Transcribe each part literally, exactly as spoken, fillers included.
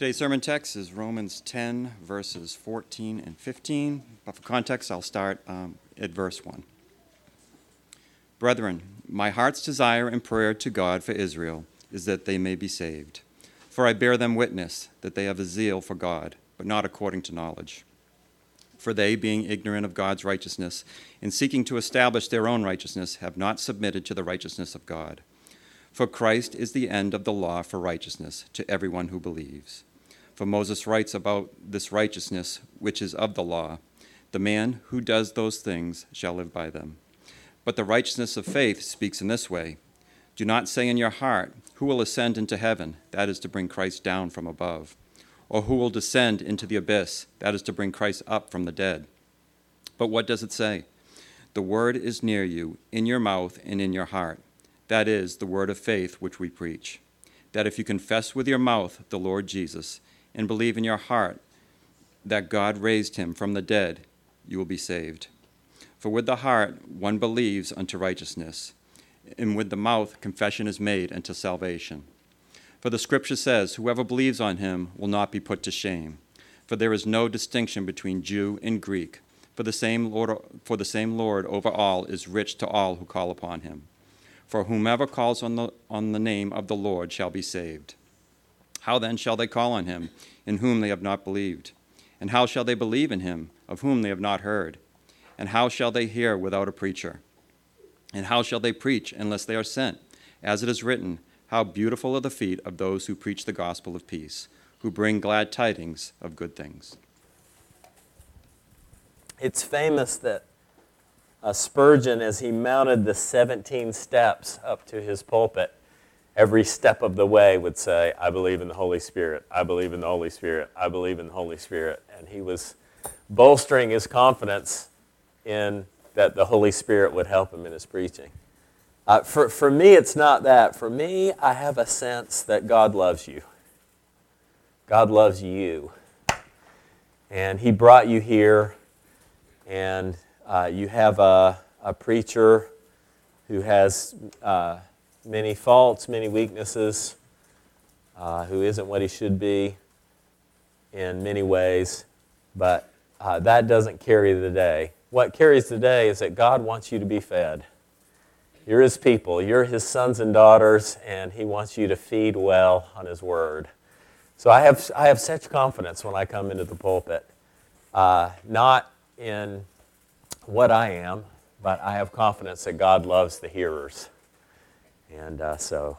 Today's sermon text is Romans ten, verses fourteen and fifteen. But for context, I'll start um, at verse one. Brethren, my heart's desire and prayer to God for Israel is that they may be saved. For I bear them witness that they have a zeal for God, but not according to knowledge. For they, being ignorant of God's righteousness, and seeking to establish their own righteousness, have not submitted to the righteousness of God. For Christ is the end of the law for righteousness to everyone who believes. For Moses writes about this righteousness which is of the law, the man who does those things shall live by them. But the righteousness of faith speaks in this way, do not say in your heart, who will ascend into heaven, that is to bring Christ down from above, or who will descend into the abyss, that is to bring Christ up from the dead. But what does it say? The word is near you, in your mouth and in your heart. That is the word of faith which we preach. That if you confess with your mouth the Lord Jesus, and believe in your heart that God raised him from the dead, you will be saved. For with the heart one believes unto righteousness, and with the mouth confession is made unto salvation. For the scripture says, whoever believes on him will not be put to shame. For there is no distinction between Jew and Greek, for the same Lord, for the same Lord over all is rich to all who call upon him. For whomever calls on the, on the name of the Lord shall be saved. How then shall they call on him, in whom they have not believed? And how shall they believe in him, of whom they have not heard? And how shall they hear without a preacher? And how shall they preach unless they are sent? As it is written, how beautiful are the feet of those who preach the gospel of peace, who bring glad tidings of good things. It's famous that uh, Spurgeon, as he mounted the seventeen steps up to his pulpit, every step of the way would say, I believe in the Holy Spirit, I believe in the Holy Spirit, I believe in the Holy Spirit. And he was bolstering his confidence in that the Holy Spirit would help him in his preaching. Uh, for, for me, it's not that. For me, I have a sense that God loves you. God loves you. And he brought you here, and uh, you have a, a preacher who has uh, many faults, many weaknesses, uh, who isn't what he should be in many ways, but uh, that doesn't carry the day. What carries the day is that God wants you to be fed. You're his people. You're his sons and daughters, and he wants you to feed well on his word. So I have I have such confidence when I come into the pulpit, uh, not in what I am, but I have confidence that God loves the hearers. And uh, so,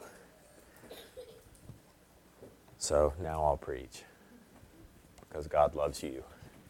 so now I'll preach, because God loves you.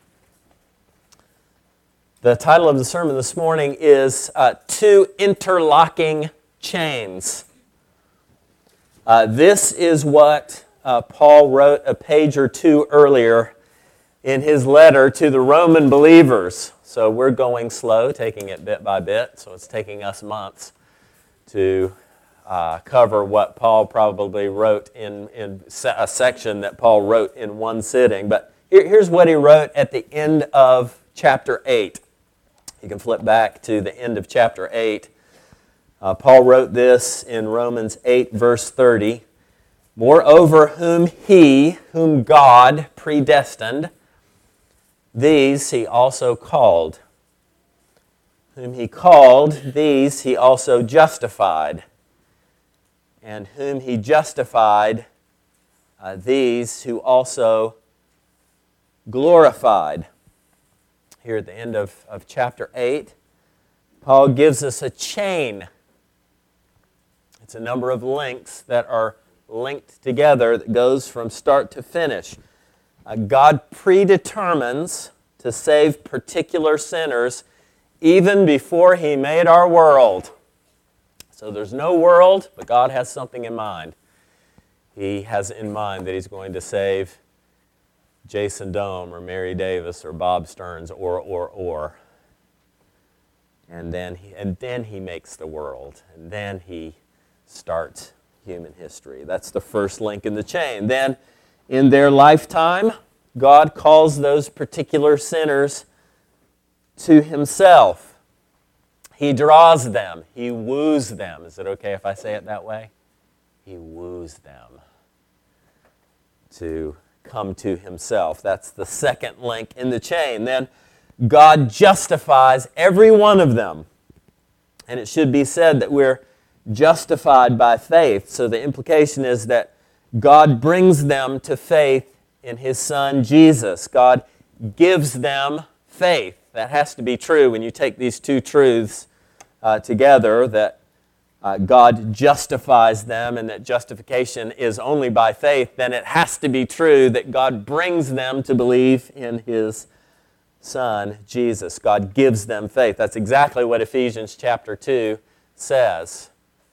The title of the sermon this morning is uh, Two Interlocking Chains. Uh, this is what uh, Paul wrote a page or two earlier in his letter to the Roman believers. So we're going slow, taking it bit by bit, so it's taking us months to uh, cover what Paul probably wrote in, in a section that Paul wrote in one sitting. But here, here's what he wrote at the end of chapter eight. You can flip back to the end of chapter eight. Uh, Paul wrote this in Romans eight, verse thirty. Moreover, whom he, whom God predestined, these he also called. Whom he called, these he also justified. And whom he justified, uh, these who also glorified. Here at the end of, of chapter eight, Paul gives us a chain. It's a number of links that are linked together that goes from start to finish. Uh, God predetermines to save particular sinners even before he made our world. So there's no world, but God has something in mind. He has in mind that he's going to save Jason Dome or Mary Davis or Bob Stearns or, or, or. And then he, and then he makes the world. And then he starts human history. That's the first link in the chain. Then in their lifetime, God calls those particular sinners to himself. He draws them. He woos them. Is it okay if I say it that way? He woos them to come to himself. That's the second link in the chain. Then God justifies every one of them. And it should be said that we're justified by faith. So the implication is that God brings them to faith in his Son, Jesus. God gives them faith. That has to be true when you take these two truths uh, together, that uh, God justifies them and that justification is only by faith. Then it has to be true that God brings them to believe in his Son, Jesus. God gives them faith. That's exactly what Ephesians chapter two says,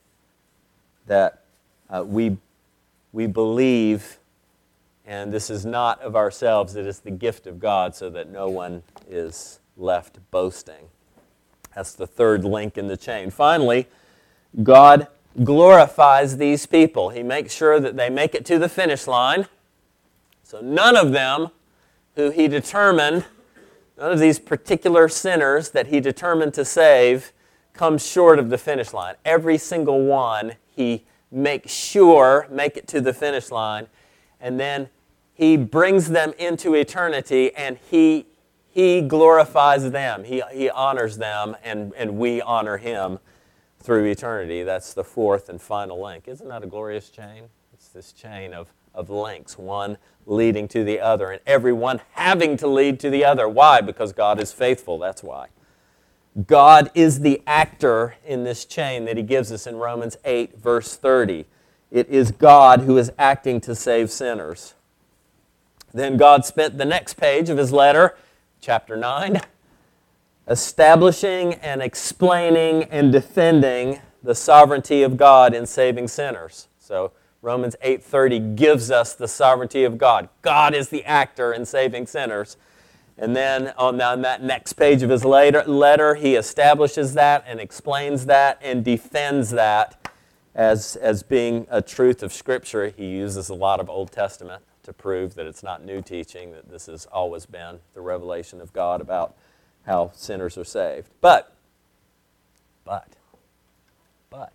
that uh, we, we believe, and this is not of ourselves, it is the gift of God, so that no one is left boasting. That's the third link in the chain. Finally, God glorifies these people. He makes sure that they make it to the finish line. So none of them who he determined, none of these particular sinners that he determined to save, comes short of the finish line. Every single one he makes sure make it to the finish line, and then he brings them into eternity, and he he glorifies them. He, he honors them, and, and we honor him through eternity. That's the fourth and final link. Isn't that a glorious chain? It's this chain of, of links, one leading to the other, and everyone having to lead to the other. Why? Because God is faithful. That's why. God is the actor in this chain that he gives us in Romans eight, verse thirty. It is God who is acting to save sinners. Then God spent the next page of his letter, chapter nine, establishing and explaining and defending the sovereignty of God in saving sinners. So Romans eight thirty gives us the sovereignty of God. God is the actor in saving sinners. And then on that next page of his letter, he establishes that and explains that and defends that as, as being a truth of Scripture. He uses a lot of Old Testament to prove that it's not new teaching, that this has always been the revelation of God about how sinners are saved. But, but, but,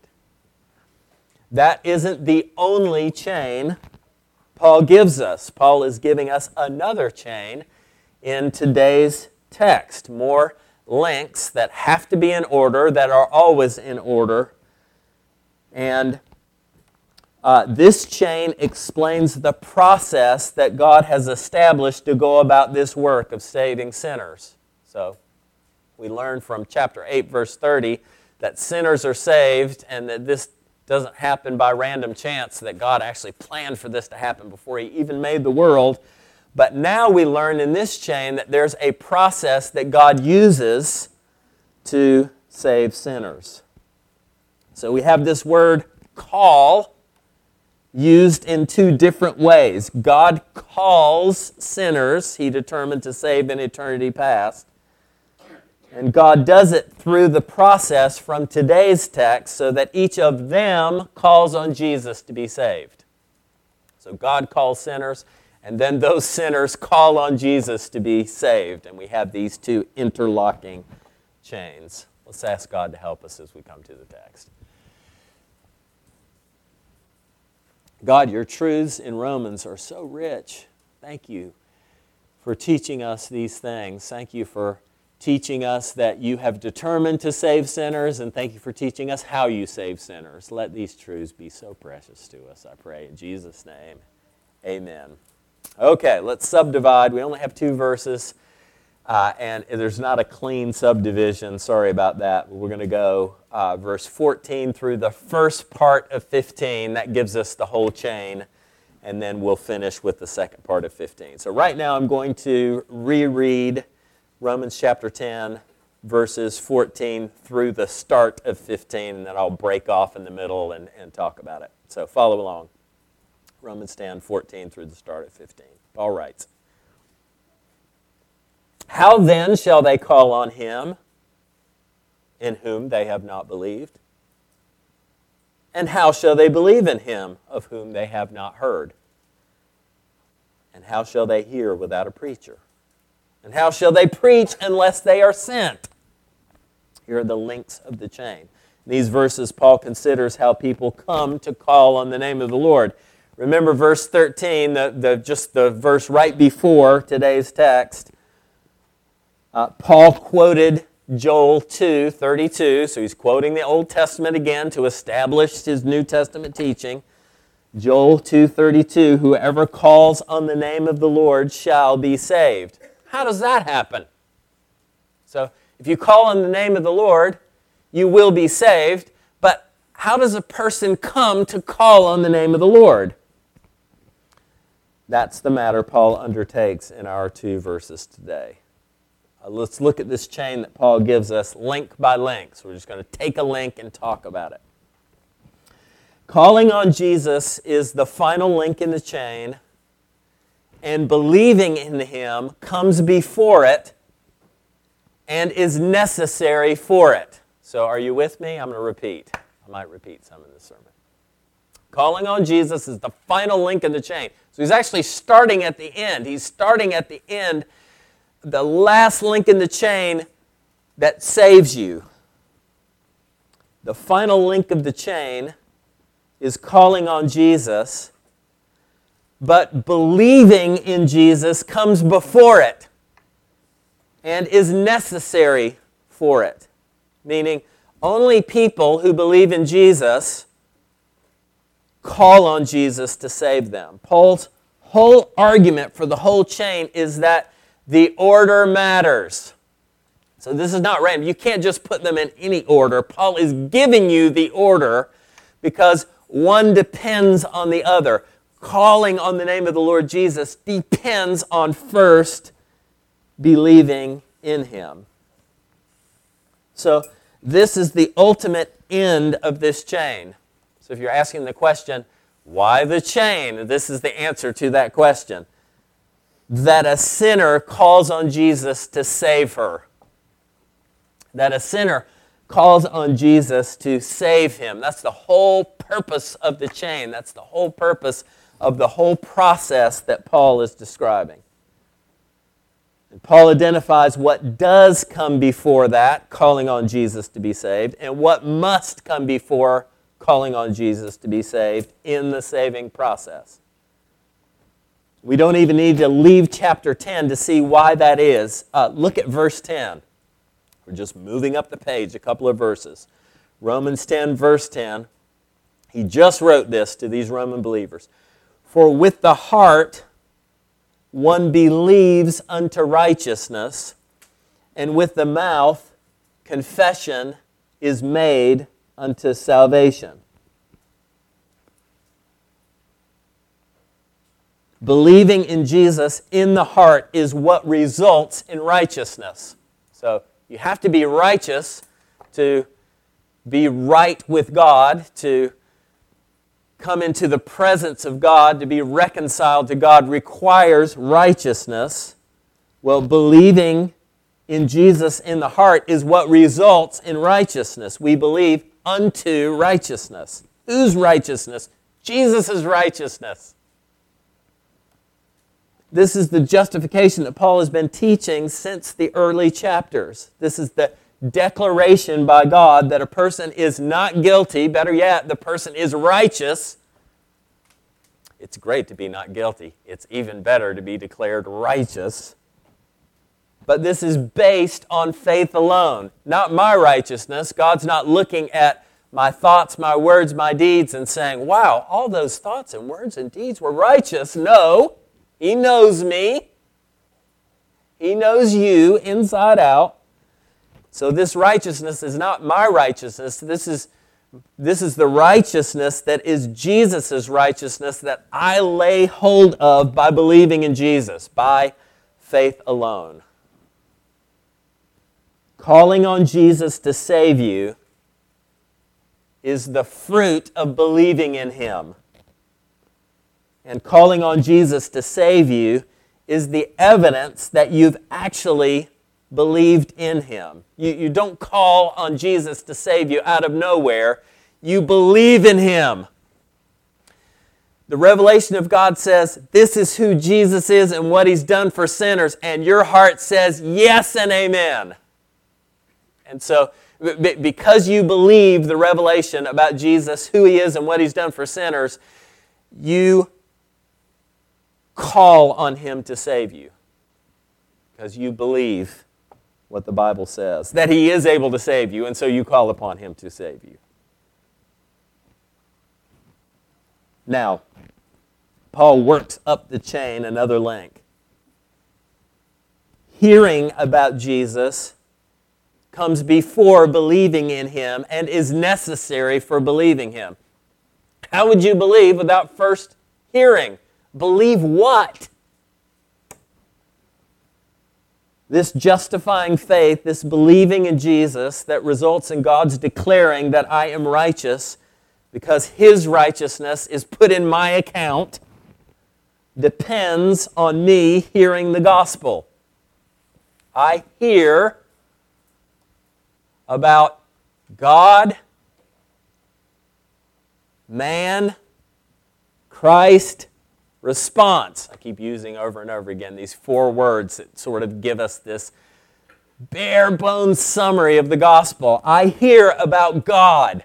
that isn't the only chain Paul gives us. Paul is giving us another chain in today's text. More links that have to be in order, that are always in order. And uh, this chain explains the process that God has established to go about this work of saving sinners. So we learn from chapter eight, verse thirty, that sinners are saved and that this doesn't happen by random chance, that God actually planned for this to happen before he even made the world. But now we learn in this chain that there's a process that God uses to save sinners. So we have this word call used in two different ways. God calls sinners he determined to save in eternity past. And God does it through the process from today's text so that each of them calls on Jesus to be saved. So God calls sinners, and then those sinners call on Jesus to be saved. And we have these two interlocking chains. Let's ask God to help us as we come to the text. God, your truths in Romans are so rich. Thank you for teaching us these things. Thank you for teaching us that you have determined to save sinners, and thank you for teaching us how you save sinners. Let these truths be so precious to us, I pray. In Jesus' name, amen. Okay, let's subdivide. We only have two verses, uh, and there's not a clean subdivision. Sorry about that. We're going to go uh, verse fourteen through the first part of fifteen. That gives us the whole chain, and then we'll finish with the second part of fifteen. So right now I'm going to reread Romans chapter ten, verses fourteen through the start of fifteen, and then I'll break off in the middle and, and talk about it. So follow along. Romans ten, fourteen through the start of fifteen. Paul writes, "How then shall they call on him in whom they have not believed? And how shall they believe in him of whom they have not heard? And how shall they hear without a preacher? And how shall they preach unless they are sent?" Here are the links of the chain. In these verses, Paul considers how people come to call on the name of the Lord. Remember verse thirteen, the, the, just the verse right before today's text. Uh, Paul quoted Joel two thirty-two, so he's quoting the Old Testament again to establish his New Testament teaching. Joel two thirty-two, whoever calls on the name of the Lord shall be saved. How does that happen? So if you call on the name of the Lord, you will be saved. But how does a person come to call on the name of the Lord? That's the matter Paul undertakes in our two verses today. Uh, let's look at this chain that Paul gives us link by link. So we're just going to take a link and talk about it. Calling on Jesus is the final link in the chain, and believing in Him comes before it and is necessary for it. So are you with me? I'm going to repeat. I might repeat some in this sermon. Calling on Jesus is the final link in the chain. So he's actually starting at the end. He's starting at the end, the last link in the chain that saves you. The final link of the chain is calling on Jesus, but believing in Jesus comes before it and is necessary for it. Meaning, only people who believe in Jesus call on Jesus to save them. Paul's whole argument for the whole chain is that the order matters. So this is not random. You can't just put them in any order. Paul is giving you the order because one depends on the other. Calling on the name of the Lord Jesus depends on first believing in Him. So this is the ultimate end of this chain. So if you're asking the question, why the chain? This is the answer to that question. That a sinner calls on Jesus to save her. That a sinner calls on Jesus to save him. That's the whole purpose of the chain. That's the whole purpose of the whole process that Paul is describing. And Paul identifies what does come before that, calling on Jesus to be saved, and what must come before calling on Jesus to be saved in the saving process. We don't even need to leave chapter ten to see why that is. Uh, look at verse ten. We're just moving up the page a couple of verses. Romans ten, verse ten. He just wrote this to these Roman believers. For with the heart one believes unto righteousness, and with the mouth confession is made unto salvation. Believing in Jesus in the heart is what results in righteousness. So you have to be righteous to be right with God, to come into the presence of God, to be reconciled to God requires righteousness. Well, believing in Jesus in the heart is what results in righteousness. We believe unto righteousness. Whose righteousness? Jesus' righteousness. This is the justification that Paul has been teaching since the early chapters. This is the declaration by God that a person is not guilty. Better yet, the person is righteous. It's great to be not guilty. It's even better to be declared righteous. But this is based on faith alone, not my righteousness. God's not looking at my thoughts, my words, my deeds and saying, wow, all those thoughts and words and deeds were righteous. No. He knows me. He knows you inside out. So this righteousness is not my righteousness. This is, this is the righteousness that is Jesus' righteousness that I lay hold of by believing in Jesus, by faith alone. Calling on Jesus to save you is the fruit of believing in Him. And calling on Jesus to save you is the evidence that you've actually believed in Him. You, you don't call on Jesus to save you out of nowhere. You believe in Him. The revelation of God says, this is who Jesus is and what He's done for sinners, and your heart says, yes and amen. And so, because you believe the revelation about Jesus, who He is and what He's done for sinners, you call on Him to save you because you believe what the Bible says, that He is able to save you, and so you call upon Him to save you. Now, Paul works up the chain another link. Hearing about Jesus comes before believing in Him and is necessary for believing Him. How would you believe without first hearing? Believe what? This justifying faith, this believing in Jesus that results in God's declaring that I am righteous because His righteousness is put in my account, depends on me hearing the gospel. I hear about God, man, Christ, response. I keep using over and over again these four words that sort of give us this bare bones summary of the gospel. I hear about God,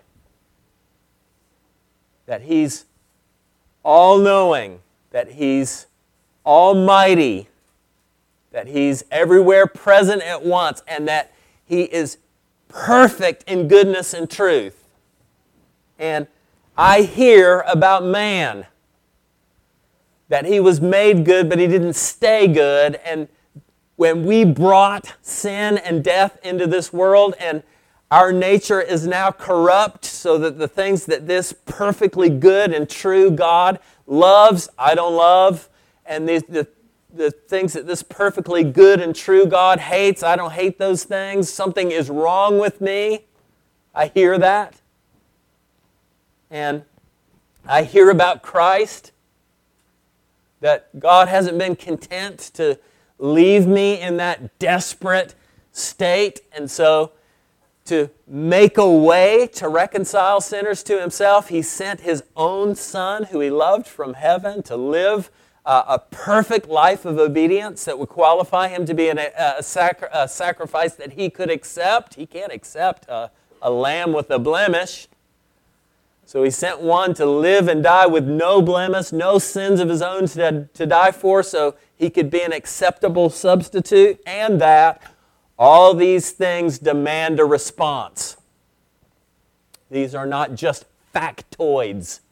that He's all-knowing, that He's almighty, that He's everywhere present at once, and that He is perfect in goodness and truth. And I hear about man, that he was made good, but he didn't stay good. And when we brought sin and death into this world, and our nature is now corrupt, so that the things that this perfectly good and true God loves, I don't love, and the, the, the things that this perfectly good and true God hates, I don't hate those things. Something is wrong with me. I hear that. And I hear about Christ, that God hasn't been content to leave me in that desperate state. And so to make a way to reconcile sinners to Himself, He sent His own Son, who He loved, from heaven to live uh, a perfect life of obedience that would qualify Him to be an, a, a, sacri- a sacrifice that He could accept. He can't accept a, a lamb with a blemish. So He sent one to live and die with no blemish, no sins of His own to, to die for, so He could be an acceptable substitute, and that all these things demand a response. These are not just factoids.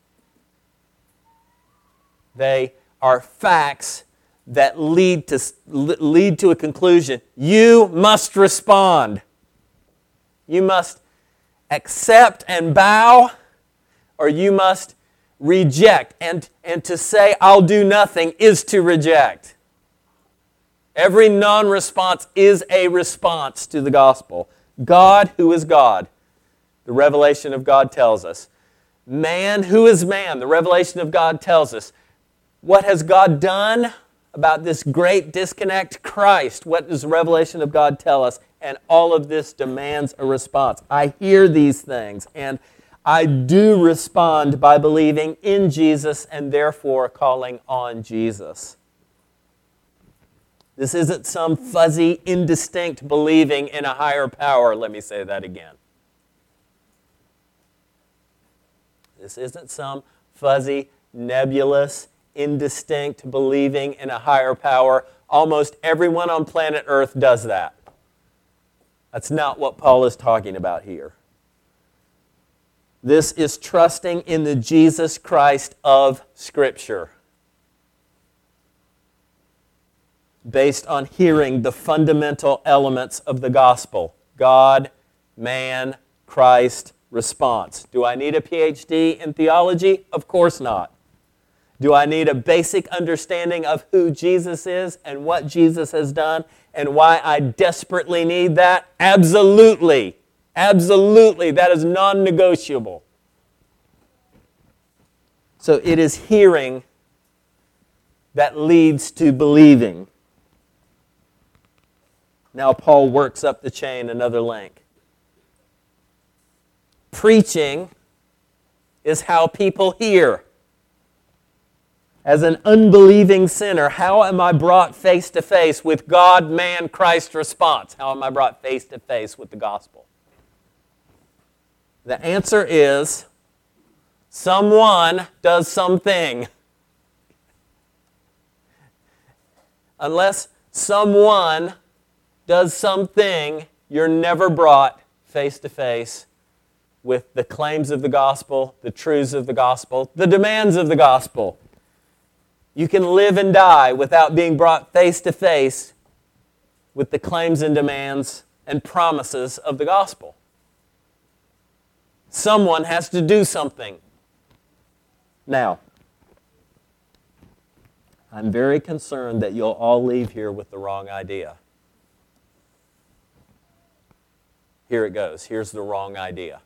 They are facts that lead to, lead to a conclusion. You must respond. You must accept and bow, or you must reject. And, and to say, I'll do nothing, is to reject. Every non-response is a response to the gospel. God, who is God, the revelation of God tells us. Man, who is man, the revelation of God tells us. What has God done about this great disconnect? Christ. What does the revelation of God tell us? And all of this demands a response. I hear these things, and I do respond by believing in Jesus and therefore calling on Jesus. This isn't some fuzzy, indistinct believing in a higher power. Let me say that again. This isn't some fuzzy, nebulous, indistinct believing in a higher power. Almost everyone on planet Earth does that. That's not what Paul is talking about here. This is trusting in the Jesus Christ of Scripture, based on hearing the fundamental elements of the gospel. God, man, Christ, response. Do I need a P H D in theology? Of course not. Do I need a basic understanding of who Jesus is and what Jesus has done and why I desperately need that? Absolutely. Absolutely. That is non-negotiable. So it is hearing that leads to believing. Now Paul works up the chain another link. Preaching is how people hear. As an unbelieving sinner, how am I brought face to face with God, man, Christ response? How am I brought face to face with the gospel? The answer is someone does something. Unless someone does something, you're never brought face to face with the claims of the gospel, the truths of the gospel, the demands of the gospel. You can live and die without being brought face to face with the claims and demands and promises of the gospel. Someone has to do something. Now, I'm very concerned that you'll all leave here with the wrong idea. Here it goes. Here's the wrong idea.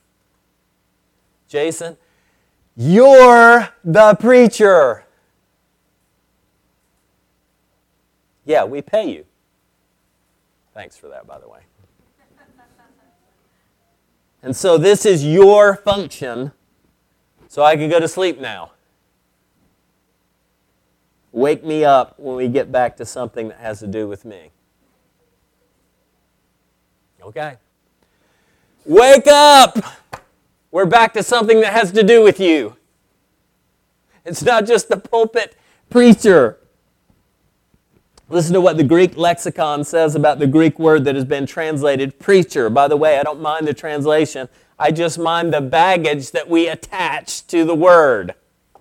Jason, you're the preacher. Yeah, we pay you. Thanks for that, by the way. And so this is your function, so I can go to sleep now. Wake me up when we get back to something that has to do with me. Okay. Wake up! We're back to something that has to do with you. It's not just the pulpit preacher. Listen to what the Greek lexicon says about the Greek word that has been translated preacher. By the way, I don't mind the translation. I just mind the baggage that we attach to the word.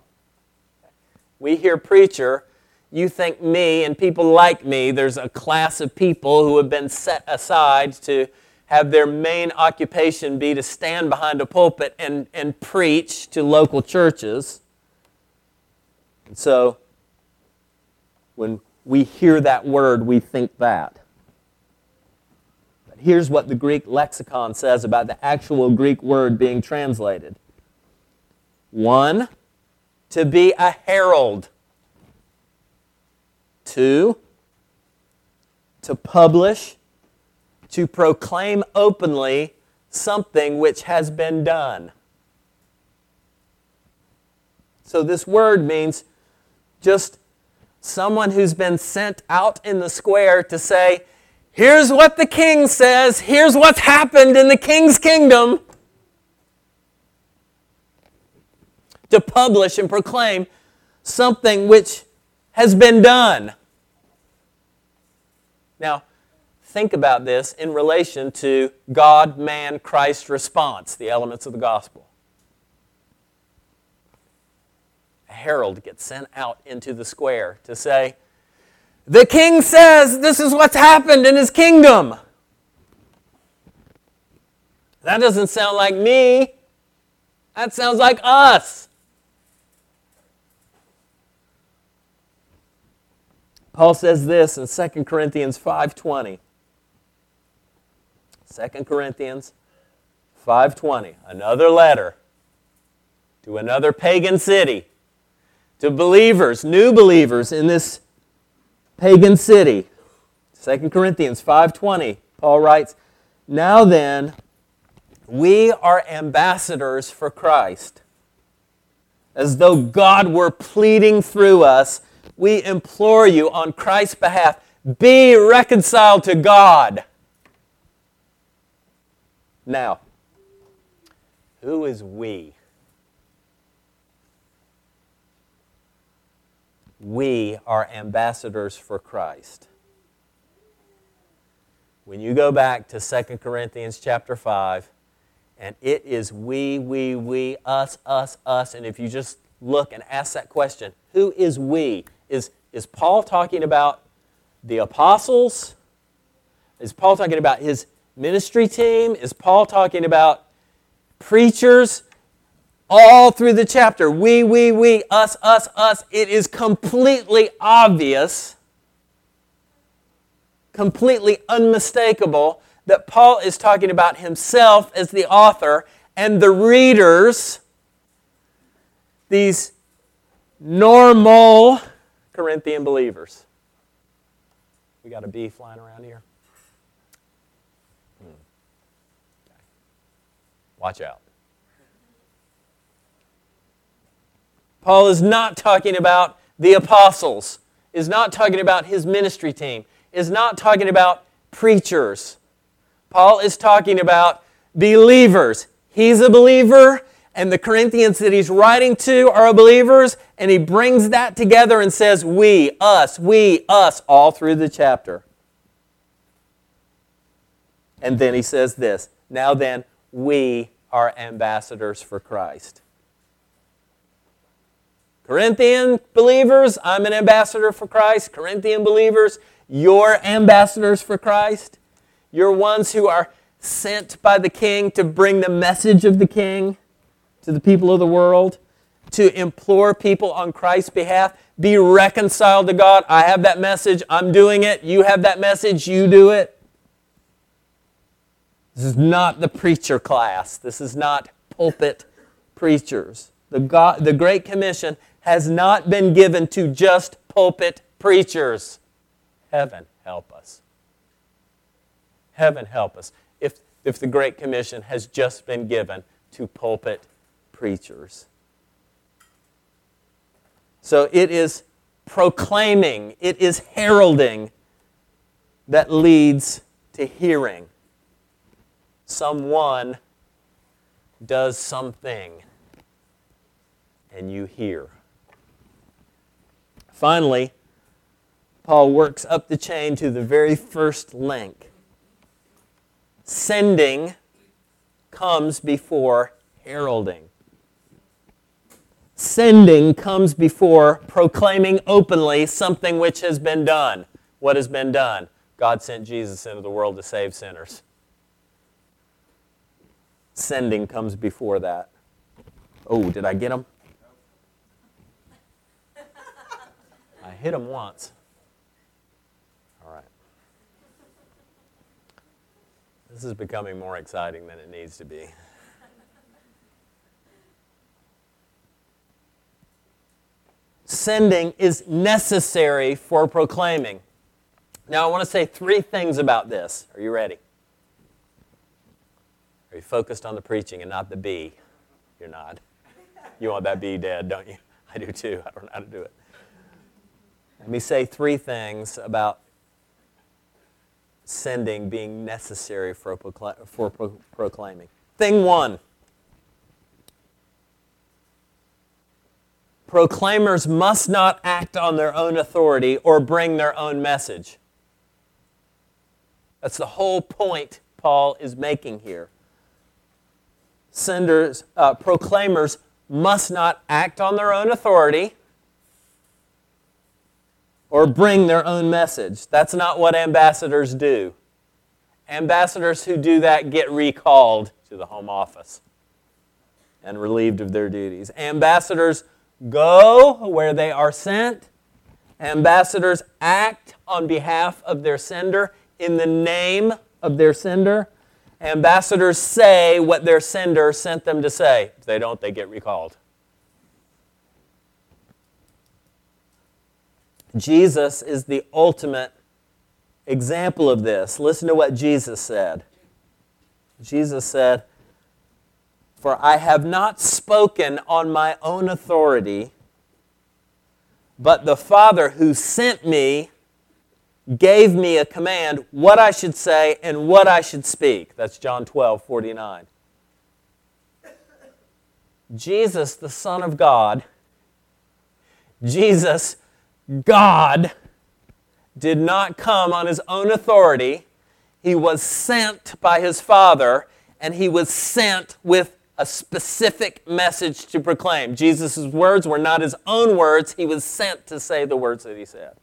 We hear preacher, you think me and people like me, there's a class of people who have been set aside to have their main occupation be to stand behind a pulpit and, and preach to local churches. And so, when we hear that word, we think that. But here's what the Greek lexicon says about the actual Greek word being translated. One, to be a herald. Two, to publish, to proclaim openly something which has been done. So this word means just someone who's been sent out in the square to say, here's what the king says, here's what's happened in the king's kingdom. To publish and proclaim something which has been done. Now, think about this in relation to God, man, Christ response, the elements of the gospel. A herald gets sent out into the square to say, the king says this is what's happened in his kingdom. That doesn't sound like me. That sounds like us. Paul says this in Second Corinthians five twenty. Second Corinthians five twenty, another letter to another pagan city, to believers, new believers in this pagan city. Second Corinthians five twenty, Paul writes, now then, we are ambassadors for Christ. As though God were pleading through us, we implore you on Christ's behalf, be reconciled to God. Now, who is we? We are ambassadors for Christ. When you go back to Second Corinthians chapter five, and it is we, we, we, us, us, us, and if you just look and ask that question, who is we? Is, is Paul talking about the apostles? Is Paul talking about his ministry team? Is Paul talking about preachers? All through the chapter, we, we, we, us, us, us. It is completely obvious, completely unmistakable that Paul is talking about himself as the author and the readers, these normal Corinthian believers. We got a bee flying around here? Hmm. Okay. Watch out. Paul is not talking about the apostles, is not talking about his ministry team, is not talking about preachers. Paul is talking about believers. He's a believer, and the Corinthians that he's writing to are believers, and he brings that together and says, we, us, we, us, all through the chapter. And then he says this, now then, we are ambassadors for Christ. Corinthian believers, I'm an ambassador for Christ. Corinthian believers, you're ambassadors for Christ. You're ones who are sent by the King to bring the message of the King to the people of the world, to implore people on Christ's behalf. Be reconciled to God. I have that message. I'm doing it. You have that message. You do it. This is not the preacher class. This is not pulpit preachers. The, God, the Great Commission has not been given to just pulpit preachers. Heaven help us. Heaven help us if, if the Great Commission has just been given to pulpit preachers. So it is proclaiming, it is heralding that leads to hearing. Someone does something and you hear. Finally, Paul works up the chain to the very first link. Sending comes before heralding. Sending comes before proclaiming openly something which has been done. What has been done? God sent Jesus into the world to save sinners. Sending comes before that. Oh, did I get him? I hit him once. All right. This is becoming more exciting than it needs to be. Sending is necessary for proclaiming. Now, I want to say three things about this. Are you ready? Are you focused on the preaching and not the bee? You're not. You want that bee dead, don't you? I do too. I don't know how to do it. Let me say three things about sending being necessary for, procla- for pro- proclaiming. Thing one. Proclaimers must not act on their own authority or bring their own message. That's the whole point Paul is making here. Senders, uh, proclaimers must not act on their own authority or bring their own message. That's not what ambassadors do. Ambassadors who do that get recalled to the home office and relieved of their duties. Ambassadors go where they are sent. Ambassadors act on behalf of their sender in the name of their sender. Ambassadors say what their sender sent them to say. If they don't, they get recalled. Jesus is the ultimate example of this. Listen to what Jesus said. Jesus said, "For I have not spoken on my own authority, but the Father who sent me gave me a command what I should say and what I should speak." That's John twelve forty-nine. Jesus, the Son of God, Jesus, God, did not come on his own authority. He was sent by his Father, and he was sent with a specific message to proclaim. Jesus' words were not his own words. He was sent to say the words that he said.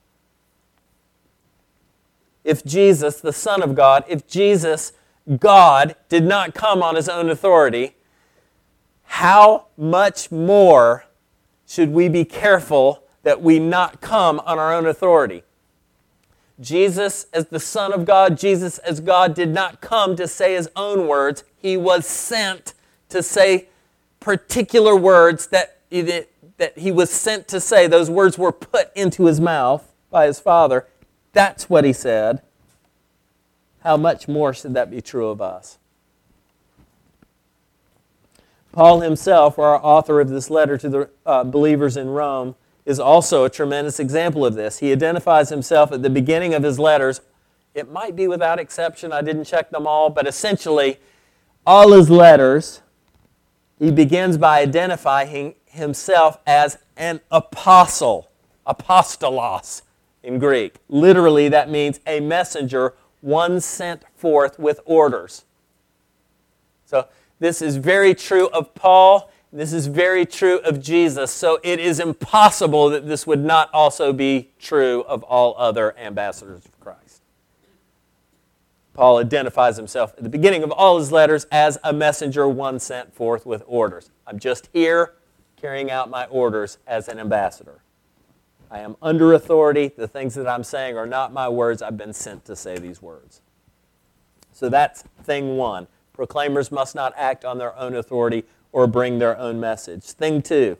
If Jesus, the Son of God, if Jesus, God, did not come on his own authority, how much more should we be careful that we not come on our own authority? Jesus, as the Son of God, Jesus, as God, did not come to say his own words. He was sent to say particular words that, it, that he was sent to say. Those words were put into his mouth by his Father. That's what he said. How much more should that be true of us? Paul himself, our author of this letter to the uh, believers in Rome, is also a tremendous example of this. He identifies himself at the beginning of his letters. It might be without exception. I didn't check them all, but essentially, all his letters, he begins by identifying himself as an apostle, apostolos in Greek. Literally, that means a messenger, one sent forth with orders. So this is very true of Paul. This is very true of Jesus. So it is impossible that this would not also be true of all other ambassadors of Christ. Paul identifies himself at the beginning of all his letters as a messenger, one sent forth with orders. I'm just here carrying out my orders as an ambassador. I am under authority. The things that I'm saying are not my words. I've been sent to say these words. So that's thing one. Proclaimers must not act on their own authority or bring their own message. Thing two.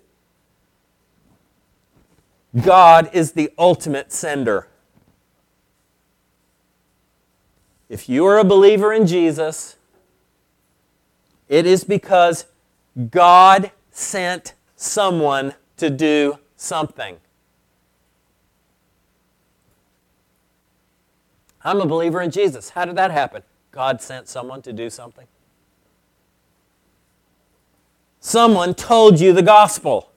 God is the ultimate sender. If you are a believer in Jesus, it is because God sent someone to do something. I'm a believer in Jesus. How did that happen? God sent someone to do something. Someone told you the gospel.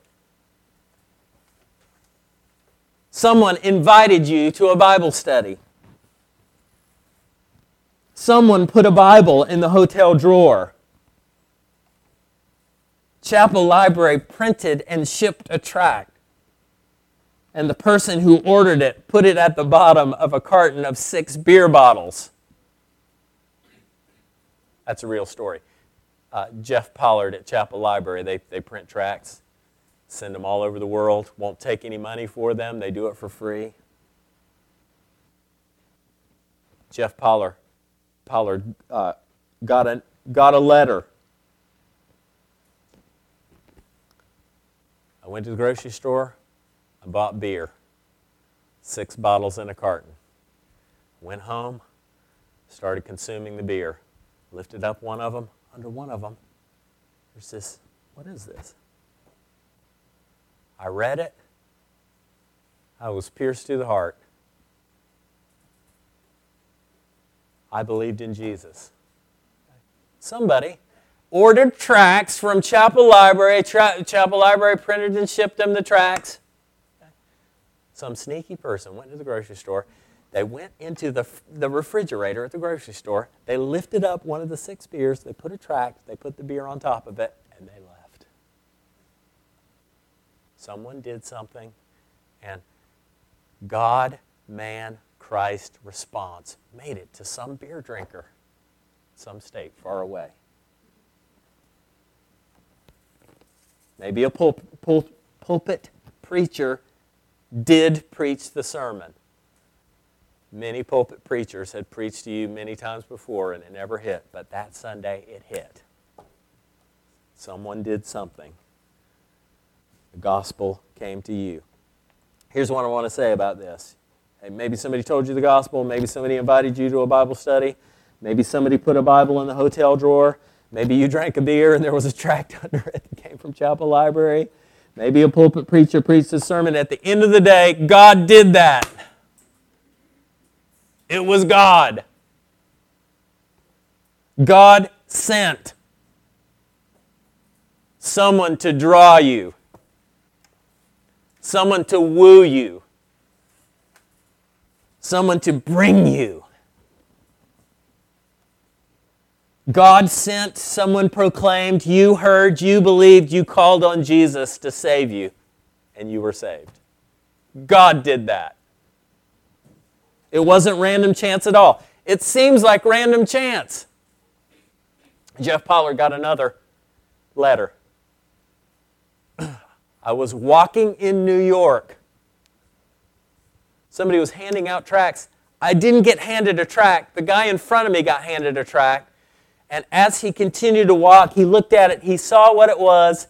Someone invited you to a Bible study. Someone put a Bible in the hotel drawer. Chapel Library printed and shipped a tract. And the person who ordered it put it at the bottom of a carton of six beer bottles. That's a real story. Uh, Jeff Pollard at Chapel Library, they, they print tracts, send them all over the world, won't take any money for them, they do it for free. Jeff Pollard, Pollard uh, got, a, got a letter. I went to the grocery store, I bought beer, six bottles in a carton. Went home, started consuming the beer, lifted up one of them. Under one of them, there's this, what is this? I read it. I was pierced to the heart. I believed in Jesus. Somebody ordered tracts from Chapel Library. Tra- Chapel Library printed and shipped them the tracts. Some sneaky person went to the grocery store. They went into the, the refrigerator at the grocery store. They lifted up one of the six beers. They put a tract. They put the beer on top of it, and they left. Someone did something, and God, man, Christ response made it to some beer drinker, some state far away. Maybe a pul- pul- pulpit preacher did preach the sermon. Many pulpit preachers had preached to you many times before and it never hit, but that Sunday it hit. Someone did something. The gospel came to you. Here's what I want to say about this. Hey, maybe somebody told you the gospel, maybe somebody invited you to a Bible study, maybe somebody put a Bible in the hotel drawer, maybe you drank a beer and there was a tract under it that came from Chapel Library, maybe a pulpit preacher preached a sermon. At the end of the day, God did that. It was God. God sent someone to draw you, someone to woo you, someone to bring you. God sent, someone proclaimed, you heard, you believed, you called on Jesus to save you, and you were saved. God did that. It wasn't random chance at all. It seems like random chance. Jeff Pollard got another letter. I was walking in New York. Somebody was handing out tracts. I didn't get handed a tract. The guy in front of me got handed a tract. And as he continued to walk, he looked at it. He saw what it was.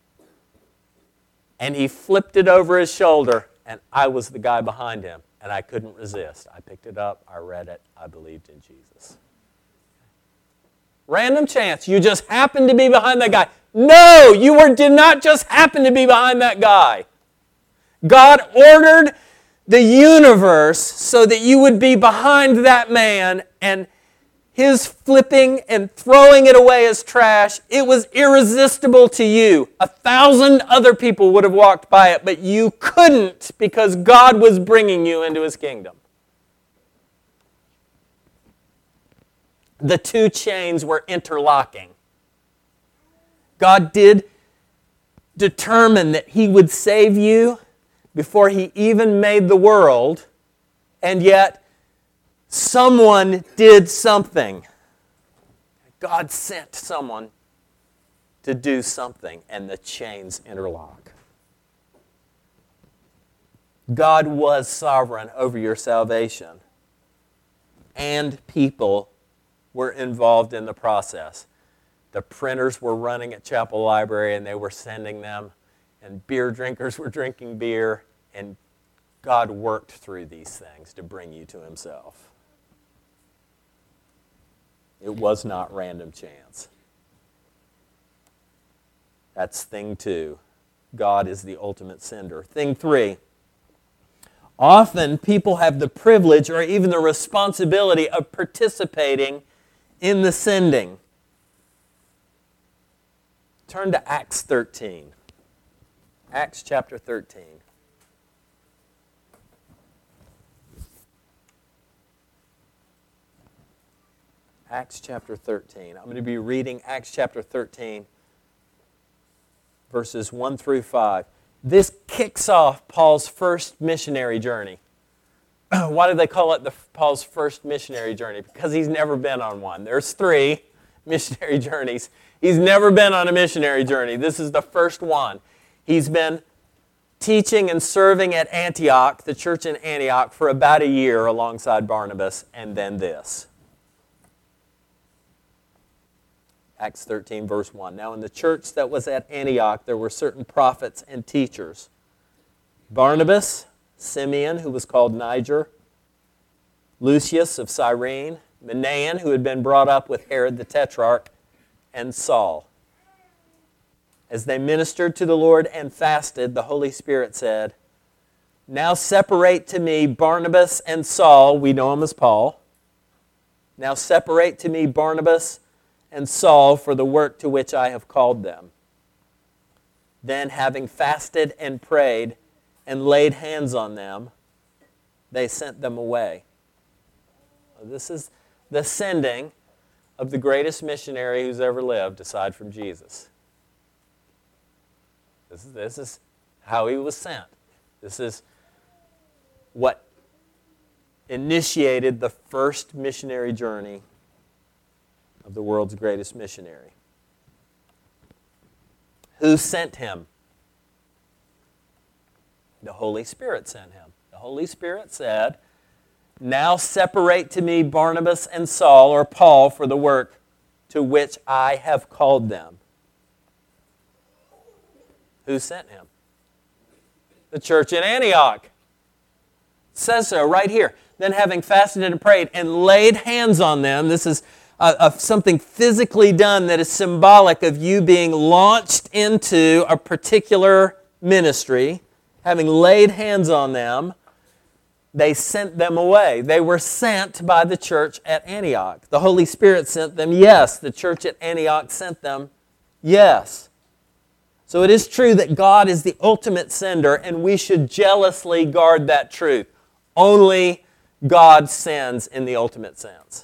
And he flipped it over his shoulder. And I was the guy behind him. And I couldn't resist. I picked it up, I read it, I believed in Jesus. Random chance. You just happened to be behind that guy. No, you were, did not just happen to be behind that guy. God ordered the universe so that you would be behind that man, and his flipping and throwing it away as trash, it was irresistible to you. A thousand other people would have walked by it, but you couldn't because God was bringing you into his kingdom. The two chains were interlocking. God did determine that he would save you before he even made the world, and yet someone did something. God sent someone to do something, and the chains interlock. God was sovereign over your salvation, and people were involved in the process. The printers were running at Chapel Library, and they were sending them, and beer drinkers were drinking beer, and God worked through these things to bring you to himself. It was not random chance. That's thing two. God is the ultimate sender. Thing three. Often people have the privilege or even the responsibility of participating in the sending. Turn to Acts thirteen. Acts chapter thirteen. Acts chapter thirteen. I'm going to be reading Acts chapter thirteen, verses one through five. This kicks off Paul's first missionary journey. Why do they call it the Paul's first missionary journey? Because he's never been on one. There's three missionary journeys. He's never been on a missionary journey. This is the first one. He's been teaching and serving at Antioch, the church in Antioch, for about a year alongside Barnabas, and then this. Acts thirteen, verse one. Now in the church that was at Antioch, there were certain prophets and teachers. Barnabas, Simeon, who was called Niger, Lucius of Cyrene, Manaen, who had been brought up with Herod the Tetrarch, and Saul. As they ministered to the Lord and fasted, the Holy Spirit said, "Now separate to me Barnabas and Saul," we know him as Paul. "Now separate to me Barnabas and Saul for the work to which I have called them." Then, having fasted and prayed and laid hands on them, they sent them away. This is the sending of the greatest missionary who's ever lived aside from Jesus. This is, this is how he was sent. This is what initiated the first missionary journey of the world's greatest missionary. Who sent him? The Holy Spirit sent him. The Holy Spirit said, "Now separate to me Barnabas and Saul," or Paul, "for the work to which I have called them." Who sent him? The church in Antioch. It says so right here. Then having fasted and prayed and laid hands on them, this is uh, uh, something physically done that is symbolic of you being launched into a particular ministry. Having laid hands on them, they sent them away. They were sent by the church at Antioch. The Holy Spirit sent them, yes. The church at Antioch sent them, yes. So it is true that God is the ultimate sender, and we should jealously guard that truth. Only God sends in the ultimate sense.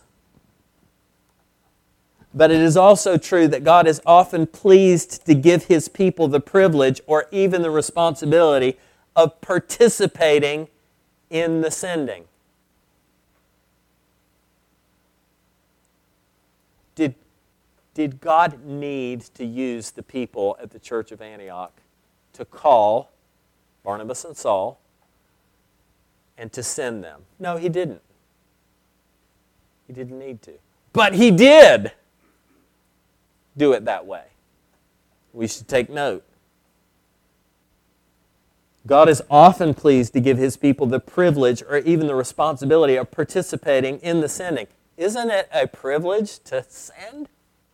But it is also true that God is often pleased to give his people the privilege or even the responsibility of participating in the sending. Did, did God need to use the people at the church of Antioch to call Barnabas and Saul and to send them? No, he didn't. He didn't need to. But he did do it that way. We should take note. God is often pleased to give his people the privilege or even the responsibility of participating in the sending. Isn't it a privilege to send?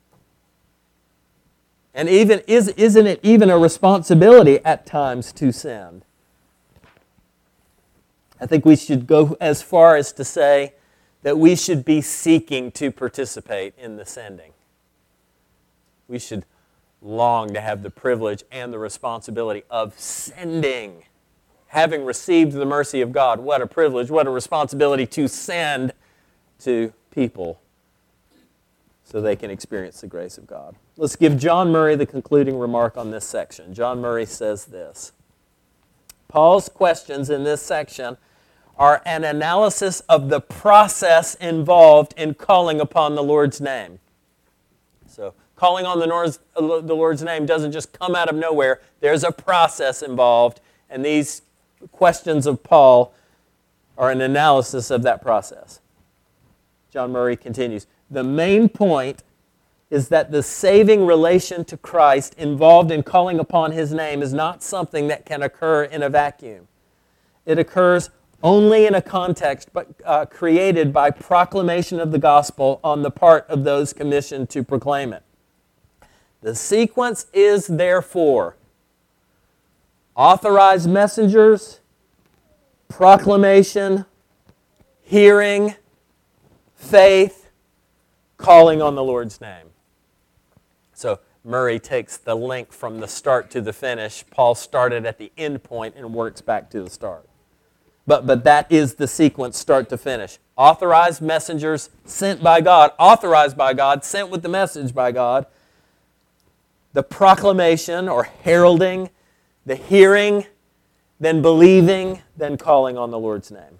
And even is, isn't it even a responsibility at times to send? I think we should go as far as to say that we should be seeking to participate in the sending. We should long to have the privilege and the responsibility of sending. Having received the mercy of God, what a privilege, what a responsibility to send to people so they can experience the grace of God. Let's give John Murray the concluding remark on this section. John Murray says this: Paul's questions in this section are an analysis of the process involved in calling upon the Lord's name. So, calling on the Lord's, the Lord's name doesn't just come out of nowhere. There's a process involved, and these questions of Paul are an analysis of that process. John Murray continues, the main point is that the saving relation to Christ involved in calling upon His name is not something that can occur in a vacuum. It occurs only in a context but, uh, created by proclamation of the gospel on the part of those commissioned to proclaim it. The sequence is therefore authorized messengers, proclamation, hearing, faith, calling on the Lord's name. So Murray takes the link from the start to the finish. Paul started at the end point and works back to the start. But, but that is the sequence, start to finish. Authorized messengers sent by God, authorized by God, sent with the message by God. The proclamation or heralding, the hearing, then believing, then calling on the Lord's name.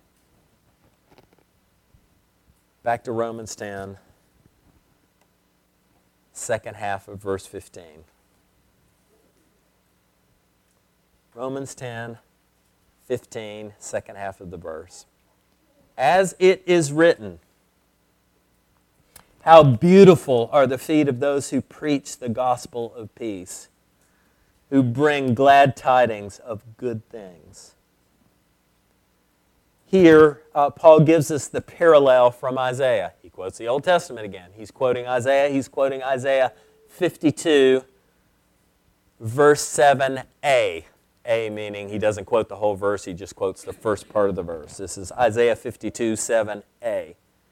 Back to Romans ten, second half of verse fifteen. Romans ten, fifteen, second half of the verse. As it is written, how beautiful are the feet of those who preach the gospel of peace, who bring glad tidings of good things. Here, uh, Paul gives us the parallel from Isaiah. He quotes the Old Testament again. He's quoting Isaiah. He's quoting Isaiah fifty-two, verse seven a. A meaning he doesn't quote the whole verse, he just quotes the first part of the verse. This is Isaiah fifty-two, seven a.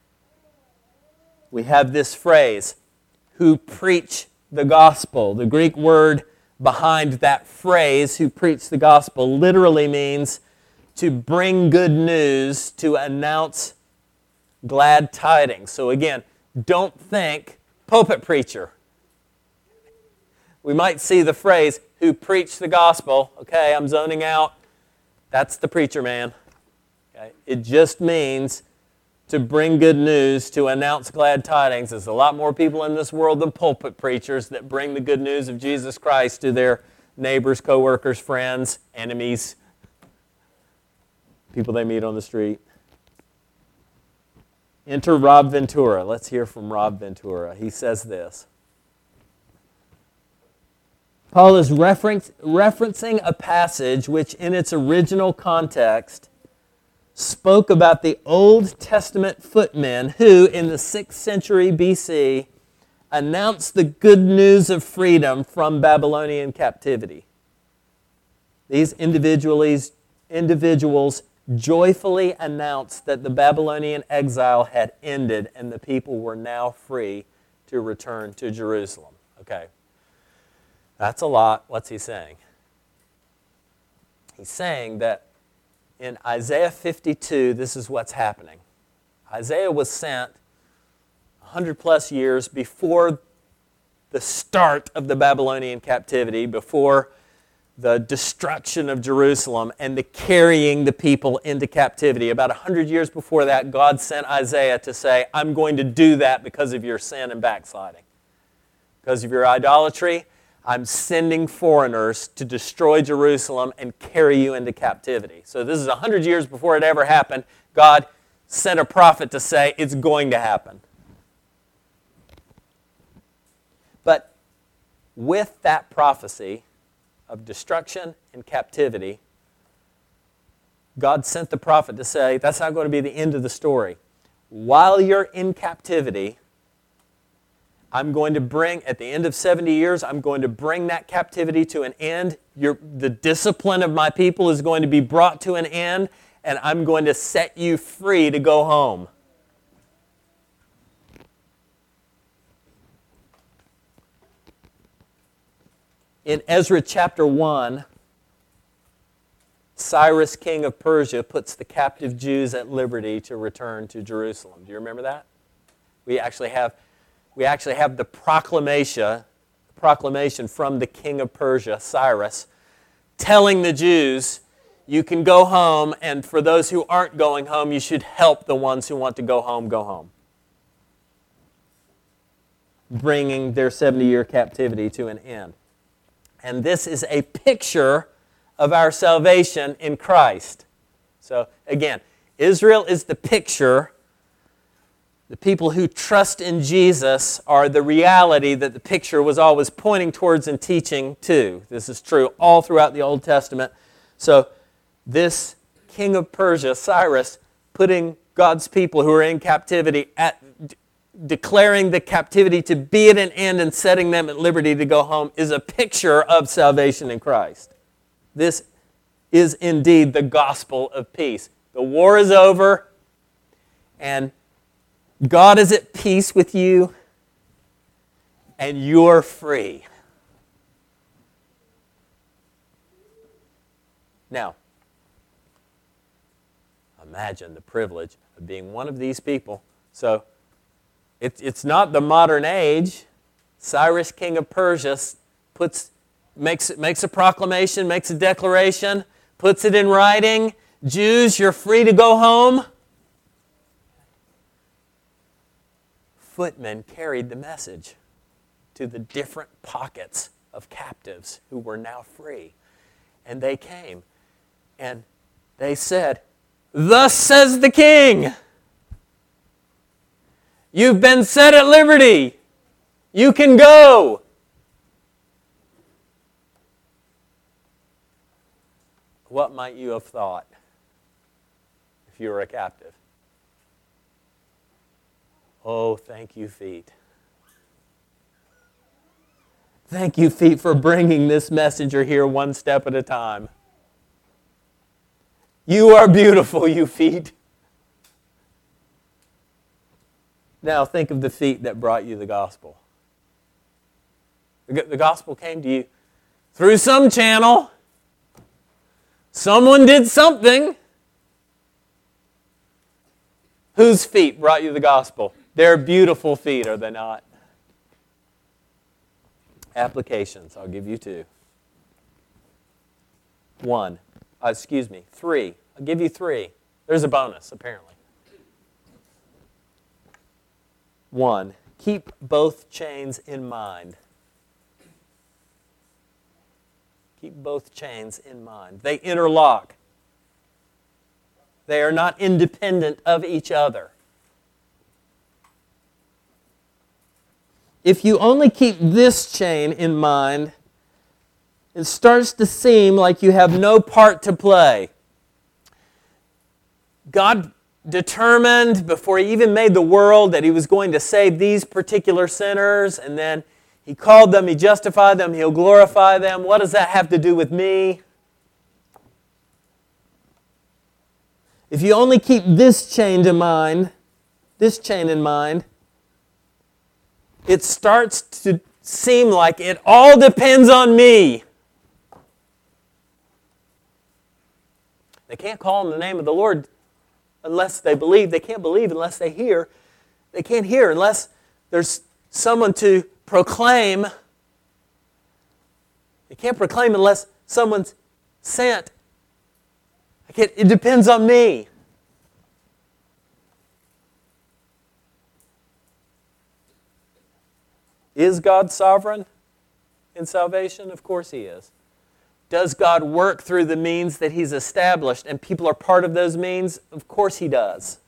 We have this phrase, who preach the gospel. The Greek word behind that phrase, who preach the gospel, literally means to bring good news, to announce glad tidings. So again, don't think pulpit preacher. We might see the phrase, who preach the gospel. Okay, I'm zoning out. That's the preacher man. Okay? It just means to bring good news, to announce glad tidings. There's a lot more people in this world than pulpit preachers that bring the good news of Jesus Christ to their neighbors, coworkers, friends, enemies, people they meet on the street. Enter Rob Ventura. Let's hear from Rob Ventura. He says this. Paul is reference, referencing a passage which in its original context spoke about the Old Testament footmen who, in the sixth century B C, announced the good news of freedom from Babylonian captivity. These individuals, individuals joyfully announced that the Babylonian exile had ended and the people were now free to return to Jerusalem. Okay, that's a lot. What's he saying? He's saying that in Isaiah fifty-two, this is what's happening. Isaiah was sent one hundred plus years before the start of the Babylonian captivity, before the destruction of Jerusalem and the carrying the people into captivity. About one hundred years before that, God sent Isaiah to say, I'm going to do that because of your sin and backsliding. Because of your idolatry, I'm sending foreigners to destroy Jerusalem and carry you into captivity. So this is one hundred years before it ever happened. God sent a prophet to say it's going to happen. But with that prophecy of destruction and captivity, God sent the prophet to say that's not going to be the end of the story. While you're in captivity, I'm going to bring, at the end of seventy years, I'm going to bring that captivity to an end. Your, the discipline of my people is going to be brought to an end, and I'm going to set you free to go home. In Ezra chapter one, Cyrus, king of Persia, puts the captive Jews at liberty to return to Jerusalem. Do you remember that? We actually have, we actually have the proclamation, proclamation from the king of Persia, Cyrus, telling the Jews, you can go home, and for those who aren't going home, you should help the ones who want to go home go home, bringing their seventy-year captivity to an end. And this is a picture of our salvation in Christ. So again, Israel is the picture. The people who trust in Jesus are the reality that the picture was always pointing towards and teaching to. This is true all throughout the Old Testament. So this king of Persia, Cyrus, putting God's people who are in captivity at declaring the captivity to be at an end and setting them at liberty to go home is a picture of salvation in Christ. This is indeed the gospel of peace. The war is over, and God is at peace with you, and you're free. Now, imagine the privilege of being one of these people. So, It's, it's not the modern age. Cyrus, king of Persia, puts, makes, makes a proclamation, makes a declaration, puts it in writing. Jews, you're free to go home. Footmen carried the message to the different pockets of captives who were now free. And they came, and they said, "Thus says the king, you've been set at liberty. You can go." What might you have thought if you were a captive? Oh, thank you, feet. Thank you, feet, for bringing this messenger here one step at a time. You are beautiful, you feet. Now think of the feet that brought you the gospel. The gospel came to you through some channel. Someone did something. Whose feet brought you the gospel? They're beautiful feet, are they not? Applications, I'll give you two. One, uh, excuse me, three. I'll give you three. There's a bonus, apparently. One, keep both chains in mind. Keep both chains in mind. They interlock. They are not independent of each other. If you only keep this chain in mind, it starts to seem like you have no part to play. God determined before He even made the world that He was going to save these particular sinners, and then He called them, He justified them, He'll glorify them. What does that have to do with me? If you only keep this chain in mind, this chain in mind, it starts to seem like it all depends on me. They can't call on the name of the Lord unless they believe. They can't believe unless they hear. They can't hear unless there's someone to proclaim. They can't proclaim unless someone's sent. I can't, it depends on me. Is God sovereign in salvation? Of course He is. Does God work through the means that He's established and people are part of those means? Of course He does.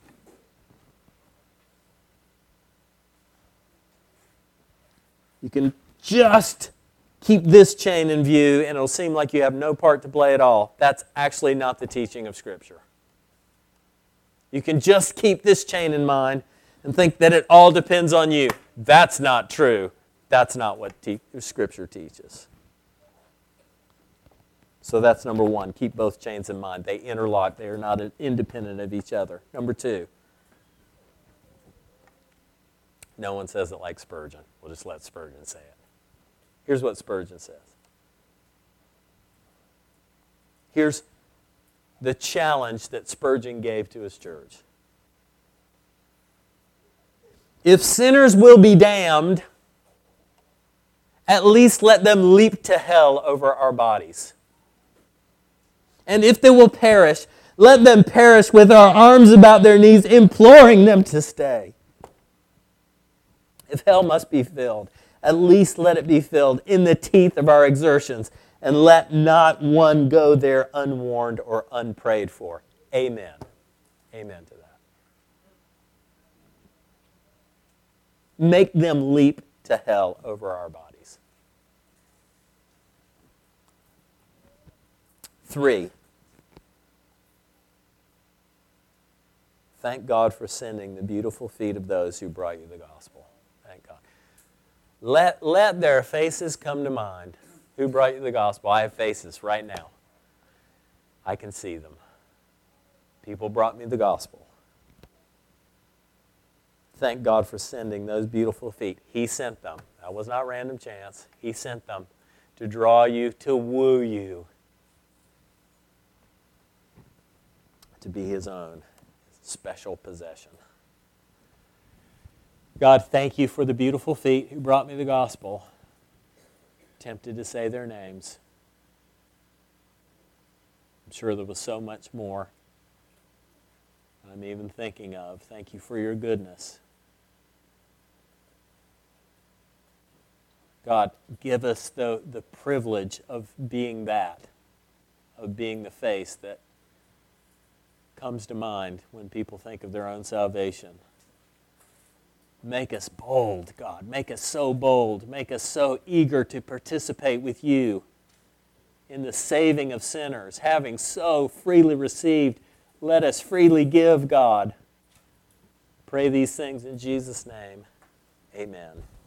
You can just keep this chain in view and it'll seem like you have no part to play at all. That's actually not the teaching of Scripture. You can just keep this chain in mind and think that it all depends on you. That's not true. That's not what te- Scripture teaches. So that's number one. Keep both chains in mind. They interlock. They are not independent of each other. Number two. No one says it like Spurgeon. We'll just let Spurgeon say it. Here's what Spurgeon says. Here's the challenge that Spurgeon gave to his church. If sinners will be damned, at least let them leap to hell over our bodies. And if they will perish, let them perish with our arms about their knees, imploring them to stay. If hell must be filled, at least let it be filled in the teeth of our exertions, and let not one go there unwarned or unprayed for. Amen. Amen to that. Make them leap to hell over our bodies. Three, thank God for sending the beautiful feet of those who brought you the gospel. Thank God. Let, let their faces come to mind. Who brought you the gospel? I have faces right now. I can see them. People brought me the gospel. Thank God for sending those beautiful feet. He sent them. That was not random chance. He sent them to draw you, to woo you, to be His own special possession. God, thank you for the beautiful feet who brought me the gospel. Tempted to say their names. I'm sure there was so much more I'm even thinking of. Thank you for your goodness. God, give us the, the privilege of being that, of being the face that comes to mind when people think of their own salvation. Make us bold, God. Make us so bold. Make us so eager to participate with you in the saving of sinners. Having so freely received, let us freely give, God. Pray these things in Jesus' name. Amen.